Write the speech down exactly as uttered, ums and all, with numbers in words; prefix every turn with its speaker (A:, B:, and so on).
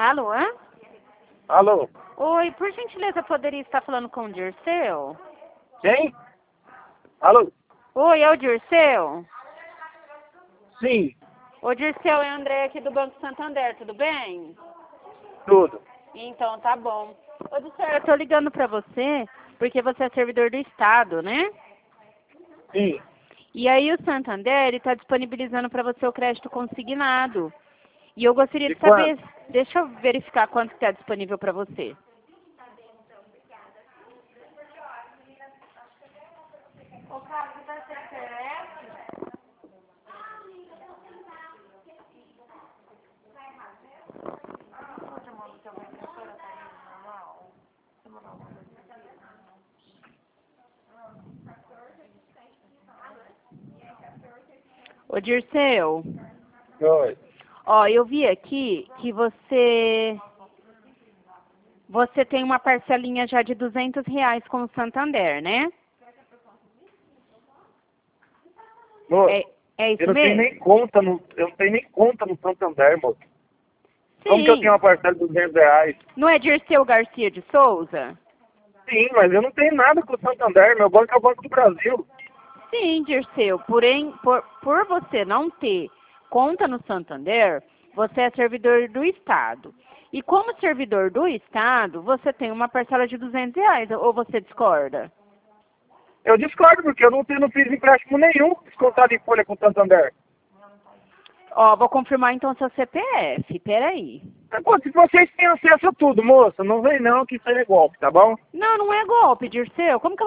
A: Alô?
B: Alô?
A: Oi, por gentileza, poderia estar falando com o Dirceu?
B: Quem? Alô?
A: Oi, é o Dirceu?
B: Sim,
A: O Dirceu é André aqui do Banco Santander, tudo bem?
B: tudo.
A: Então, tá bom. Ô, Dirceu, eu tô ligando pra você porque você é servidor do Estado, né?
B: Sim.
A: E aí o Santander, ele tá disponibilizando pra você o crédito consignado. E eu gostaria de,
B: De
A: saber,
B: quanto?
A: deixa eu verificar quanto que tá disponível pra você. Ô, cara, você tá sem internet? Ô, Dirceu,
B: Oi.
A: ó, eu vi aqui que você você tem uma parcelinha já de duzentos reais com o Santander, né?
B: Moço,
A: É, é isso
B: eu não tenho
A: mesmo?
B: nem conta no. Eu não tenho nem conta no Santander, moço. Como que eu tenho
A: Sim.
B: uma parcela de duzentos reais?
A: Não é Dirceu Garcia de Souza?
B: Sim, mas eu não tenho nada com o Santander. Meu banco é o Banco do Brasil.
A: Sim, Dirceu. Porém, por, por você não ter conta no Santander, você é servidor do Estado. E como servidor do Estado, você tem uma parcela de duzentos reais, ou você discorda?
B: Eu discordo, porque eu não, tenho, não fiz empréstimo nenhum descontado em folha com o Santander.
A: Ó, vou confirmar então seu C P F, peraí.
B: Pô, se vocês têm acesso a tudo, moça, não vem não que isso aí é golpe, tá bom?
A: Não, não é golpe, Dirceu. Como que